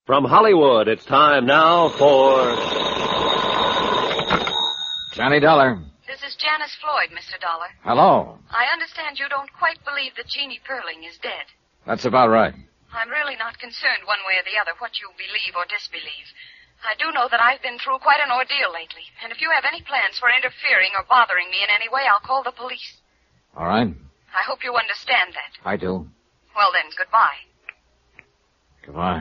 From Hollywood, it's time now for... Johnny Dollar. This is Janice Floyd, Mr. Dollar. Hello. I understand you don't quite believe that Jeannie Perling is dead. That's about right. I'm really not concerned one way or the other what you believe or disbelieve. I do know that I've been through quite an ordeal lately, and if you have any plans for interfering or bothering me in any way, I'll call the police. All right. I hope you understand that. I do. Well then, goodbye. Goodbye.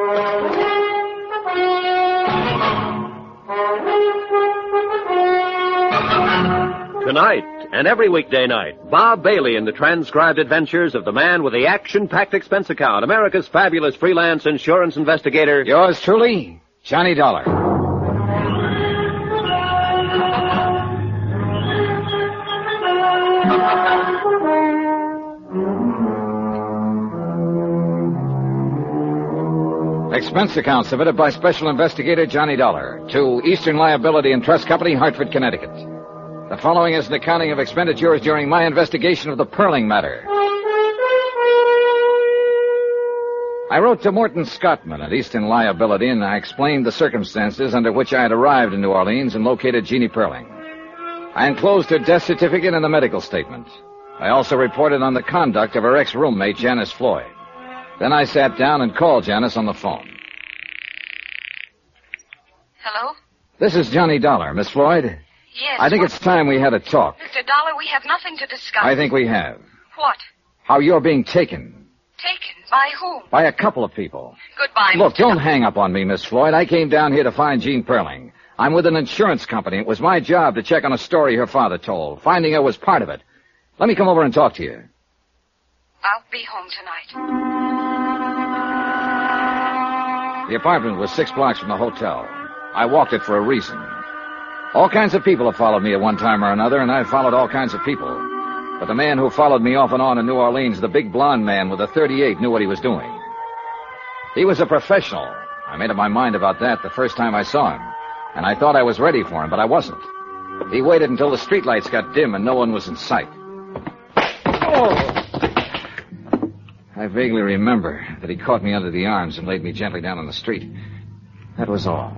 Tonight, and every weekday night, Bob Bailey in the transcribed adventures of the man with the action-packed expense account, America's fabulous freelance insurance investigator. Yours truly, Johnny Dollar. Expense account submitted by Special Investigator Johnny Dollar to Eastern Liability and Trust Company, Hartford, Connecticut. The following is an accounting of expenditures during my investigation of the Perling matter. I wrote to Morton Scottman at Eastern Liability, and I explained the circumstances under which I had arrived in New Orleans and located Jeannie Perling. I enclosed her death certificate and a medical statement. I also reported on the conduct of her ex-roommate, Janice Floyd. Then I sat down and called Janice on the phone. Hello? This is Johnny Dollar, Miss Floyd. Yes. I think it's time we had a talk. Mr. Dollar, we have nothing to discuss. I think we have. What? How you're being taken. Taken? By whom? By a couple of people. Goodbye, Look, Mr. don't Dollar. hang up on me, Miss Floyd. I came down here to find Jean Perling. I'm with an insurance company. It was my job to check on a story her father told. Finding her was part of it. Let me come over and talk to you. I'll be home tonight. The apartment was 6 blocks from the hotel. I walked it for a reason. All kinds of people have followed me at one time or another, and I've followed all kinds of people. But the man who followed me off and on in New Orleans, the big blonde man with a .38, knew what he was doing. He was a professional. I made up my mind about that the first time I saw him. And I thought I was ready for him, but I wasn't. He waited until the streetlights got dim and no one was in sight. Oh! I vaguely remember that he caught me under the arms and laid me gently down on the street. That was all.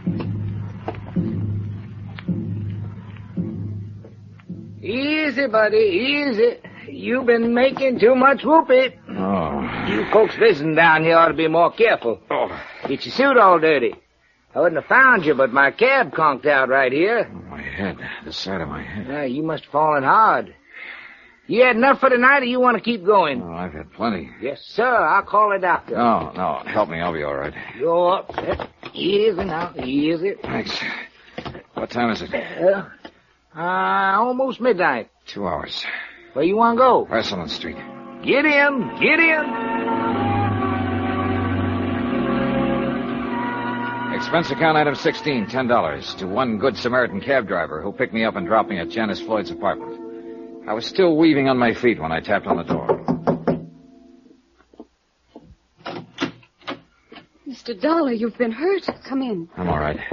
Easy, buddy, easy. You've been making too much whoopee. Oh. You folks visiting down here ought to be more careful. Oh. Get your suit all dirty. I wouldn't have found you, but my cab conked out right here. My head. The side of my head. Yeah, you must have fallen hard. You had enough for tonight, or you want to keep going? Oh, I've had plenty. Yes, sir. I'll call a doctor. No. Help me. I'll be all right. You're upset. Easy now. Easy. Thanks. What time is it? Almost midnight. 2 hours. Where you want to go? Ursuline Street. Get in. Get in. Expense account item 16, $10 to one Good Samaritan cab driver who picked me up and dropped me at Janice Floyd's apartment. I was still weaving on my feet when I tapped on the door. Mr. Dollar, you've been hurt. Come in. I'm all right.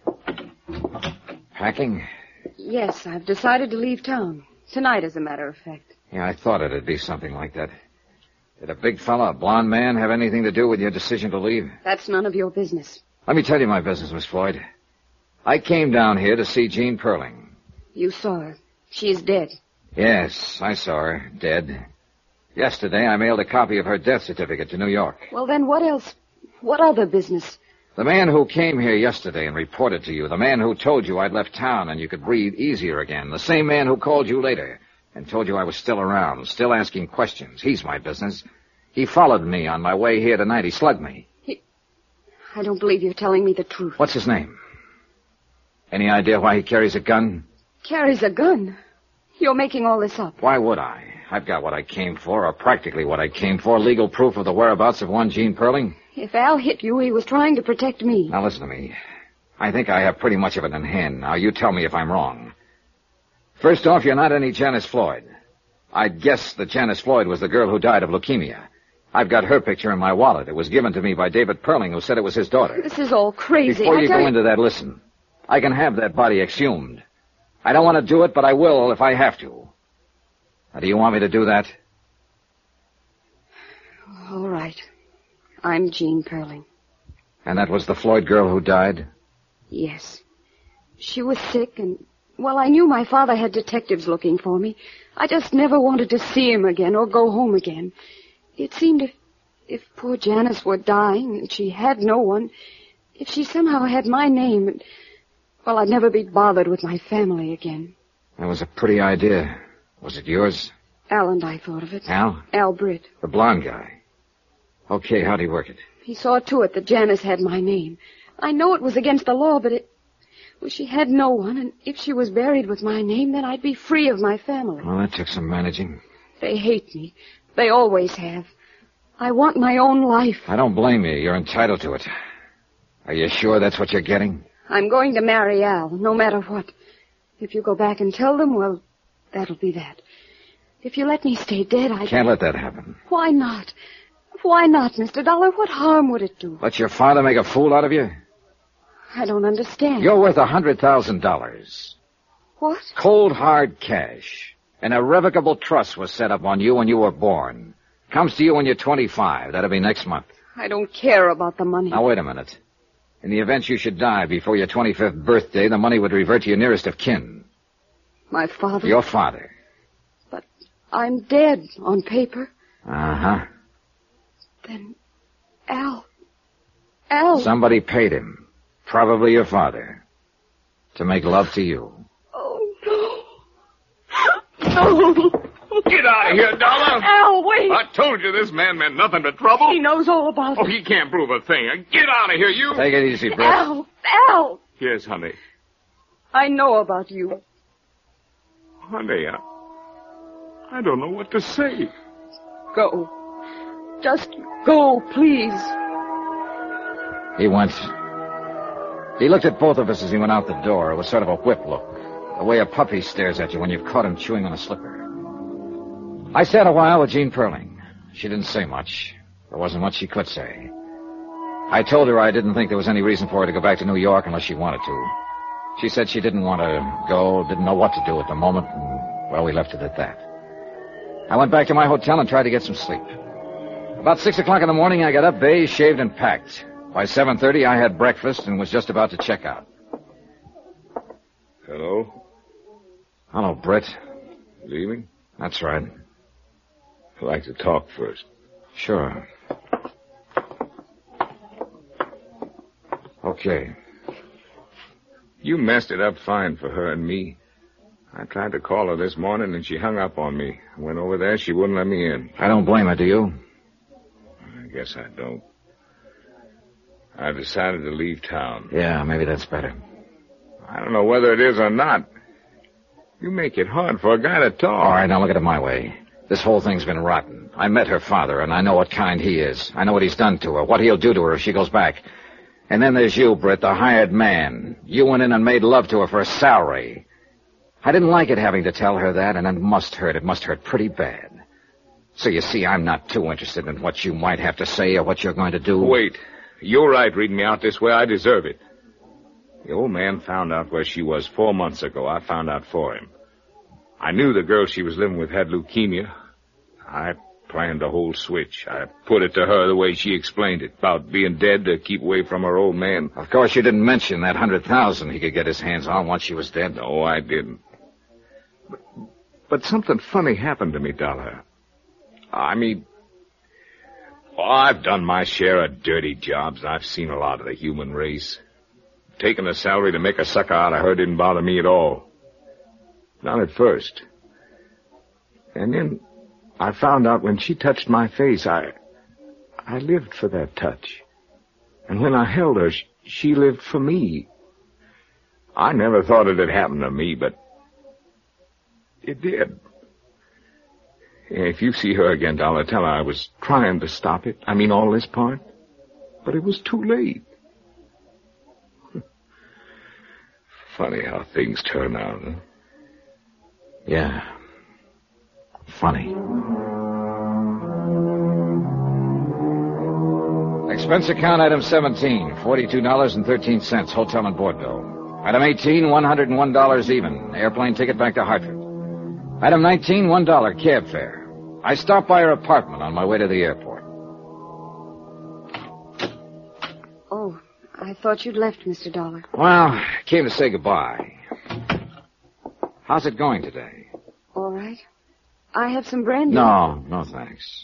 Packing? Yes, I've decided to leave town. Tonight, as a matter of fact. Yeah, I thought it'd be something like that. Did a big fella, a blonde man, have anything to do with your decision to leave? That's none of your business. Let me tell you my business, Miss Floyd. I came down here to see Jean Perling. You saw her. She is dead. Yes, I saw her, dead. Yesterday, I mailed a copy of her death certificate to New York. Well, then what else? What other business? The man who came here yesterday and reported to you, the man who told you I'd left town and you could breathe easier again, the same man who called you later and told you I was still around, still asking questions. He's my business. He followed me on my way here tonight. He slugged me. I don't believe you're telling me the truth. What's his name? Any idea why he carries a gun? Carries a gun? You're making all this up. Why would I? I've got what I came for, or practically what I came for, legal proof of the whereabouts of one Jean Perling. If Al hit you, he was trying to protect me. Now listen to me. I think I have pretty much of it in hand. Now you tell me if I'm wrong. First off, you're not any Janice Floyd. I'd guess that Janice Floyd was the girl who died of leukemia. I've got her picture in my wallet. It was given to me by David Perling, who said it was his daughter. This is all crazy. Before you go into that, listen. I can have that body exhumed. I don't want to do it, but I will if I have to. Now, do you want me to do that? All right. I'm Jean Perling. And that was the Floyd girl who died? Yes. She was sick, and, well, I knew my father had detectives looking for me. I just never wanted to see him again or go home again. It seemed if poor Janice were dying and she had no one, if she somehow had my name, well, I'd never be bothered with my family again. That was a pretty idea. Was it yours? Al and I thought of it. Al? Al Britt. The blonde guy. Okay, how'd he work it? He saw to it that Janice had my name. I know it was against the law, but well, she had no one, and if she was buried with my name, then I'd be free of my family. Well, that took some managing. They hate me. They always have. I want my own life. I don't blame you. You're entitled to it. Are you sure that's what you're getting? I'm going to marry Al, no matter what. If you go back and tell them, well, that'll be that. If you let me stay dead, I can't let that happen. Why not? Why not, Mr. Dollar? What harm would it do? Let your father make a fool out of you? I don't understand. You're worth $100,000. What? Cold, hard cash. An irrevocable trust was set up on you when you were born. Comes to you when you're 25. That'll be next month. I don't care about the money. Now, wait a minute. In the event you should die before your 25th birthday, the money would revert to your nearest of kin. My father? Your father. But I'm dead on paper. Uh-huh. Then Al. Somebody paid him. Probably your father. To make love to you. Oh, no. No. Get out of here, Dollar. Al, wait. I told you this man meant nothing but trouble. He knows all about it. Oh, he can't prove a thing. Get out of here, you. Take it easy, Brett. Al. Yes, honey. I know about you. Honey, I don't know what to say. Go. Just go, please. He went. He looked at both of us as he went out the door. It was sort of a whip look. The way a puppy stares at you when you've caught him chewing on a slipper. I sat a while with Jean Perling. She didn't say much. There wasn't much she could say. I told her I didn't think there was any reason for her to go back to New York unless she wanted to. She said she didn't want to go, didn't know what to do at the moment, and, well, we left it at that. I went back to my hotel and tried to get some sleep. About 6 o'clock in the morning, I got up, bathed, shaved, and packed. By 7:30, I had breakfast and was just about to check out. Hello? Hello, Brett. Leaving? That's right. I'd like to talk first. Sure. Okay. You messed it up fine for her and me. I tried to call her this morning, and she hung up on me. I went over there, she wouldn't let me in. I don't blame her, do you? I guess I don't. I decided to leave town. Yeah, maybe that's better. I don't know whether it is or not. You make it hard for a guy to talk. All right, now look at it my way. This whole thing's been rotten. I met her father, and I know what kind he is. I know what he's done to her, what he'll do to her if she goes back. And then there's you, Britt, the hired man. You went in and made love to her for a salary. I didn't like it having to tell her that, and it must hurt. It must hurt pretty bad. So you see, I'm not too interested in what you might have to say or what you're going to do. Wait. You're right reading me out this way. I deserve it. The old man found out where she was 4 months ago. I found out for him. I knew the girl she was living with had leukemia. I planned the whole switch. I put it to her the way she explained it, about being dead to keep away from her old man. Of course, you didn't mention that $100,000 he could get his hands on once she was dead. No, I didn't. But something funny happened to me, Dollar. I mean, I've done my share of dirty jobs, and I've seen a lot of the human race. Taking a salary to make a sucker out of her didn't bother me at all. Not at first. And then I found out when she touched my face, I lived for that touch. And when I held her, she lived for me. I never thought it had happened to me, but it did. If you see her again, Dollar, tell her I was trying to stop it. I mean, all this part. But it was too late. Funny how things turn out, huh? Yeah. Funny. Expense account item 17, $42.13, hotel and board bill. Item 18, $101 even, airplane ticket back to Hartford. Item 19, $1 cab fare. I stopped by her apartment on my way to the airport. Oh, I thought you'd left, Mr. Dollar. Well, came to say goodbye. How's it going today? All right. I have some brandy. No, thanks.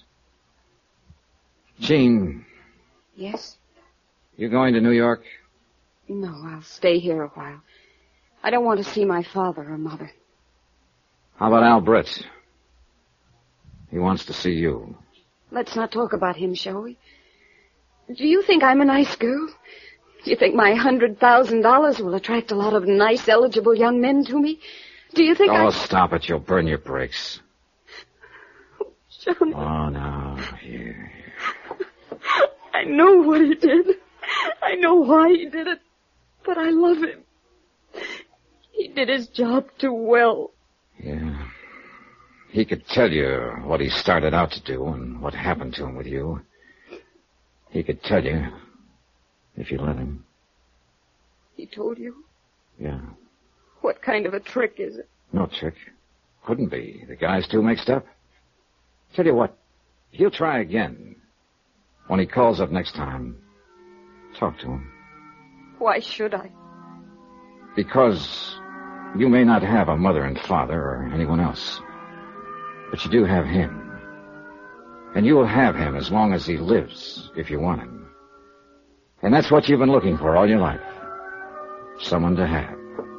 Jean. Yes? You going to New York? No, I'll stay here a while. I don't want to see my father or mother. How about Al Britt? He wants to see you. Let's not talk about him, shall we? Do you think I'm a nice girl? Do you think my $100,000 will attract a lot of nice, eligible young men to me? Do you think stop it. You'll burn your brakes. Johnny. Oh, no. Here. I know what he did. I know why he did it. But I love him. He did his job too well. Yeah. He could tell you what he started out to do and what happened to him with you. He could tell you if you let him. He told you? Yeah. What kind of a trick is it? No trick. Couldn't be. The guy's too mixed up. Tell you what, he'll try again. When he calls up next time, talk to him. Why should I? Because you may not have a mother and father or anyone else. But you do have him. And you will have him as long as he lives, if you want him. And that's what you've been looking for all your life. Someone to have.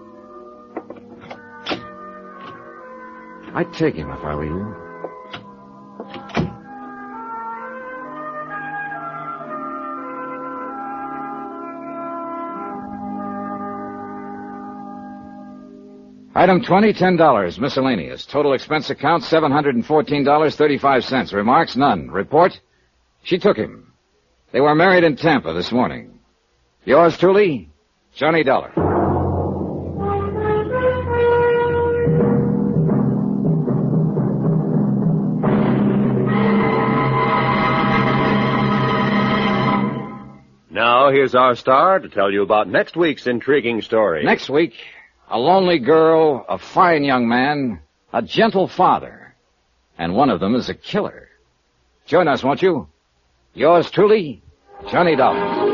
I'd take him if I were you. Item 20, $10. Miscellaneous. Total expense account, $714.35. Remarks, none. Report? She took him. They were married in Tampa this morning. Yours truly, Johnny Dollar. Now, here's our star to tell you about next week's intriguing story. Next week, a lonely girl, a fine young man, a gentle father, and one of them is a killer. Join us, won't you? Yours truly, Johnny Dollar.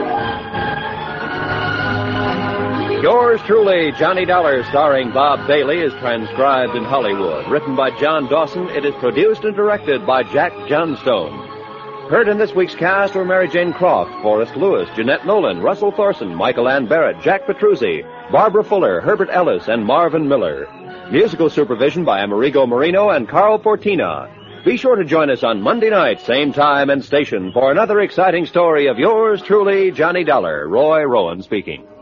Yours truly, Johnny Dollar, starring Bob Bailey, is transcribed in Hollywood. Written by John Dawson, it is produced and directed by Jack Johnstone. Heard in this week's cast were Mary Jane Croft, Forrest Lewis, Jeanette Nolan, Russell Thorson, Michael Ann Barrett, Jack Petruzzi, Barbara Fuller, Herbert Ellis, and Marvin Miller. Musical supervision by Amerigo Marino and Carl Fortina. Be sure to join us on Monday night, same time and station, for another exciting story of yours truly, Johnny Dollar. Roy Rowan speaking.